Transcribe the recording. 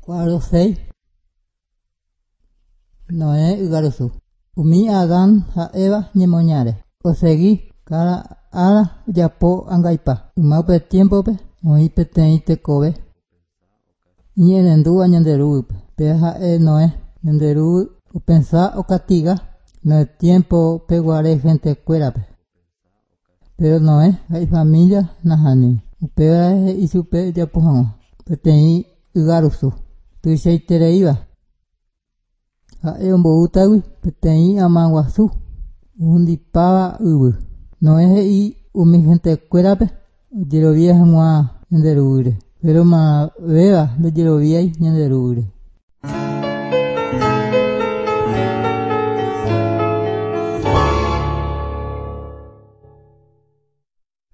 Cuadro 6. Noé Igarusu. Umi Adán a Eva ñemoñare. Osegui cara ara yapo angaipa. Umaupe tiempope oipe teite kobe. Ñerendúa ñanderupe. Peja Noé ñanderu o pensar o castiga. No es tiempo peguare gente cuerape. Pero Noé hay familia najani. Upea y supe yapujan. Petei Igarusu. Tuiseitere iba. Haeomboutawi petei amanguasu. Undipaba ubu. No es y umi gente cuerape. Yerovia mua ñanderure. Pero ma vea lo yerovia ñanderure.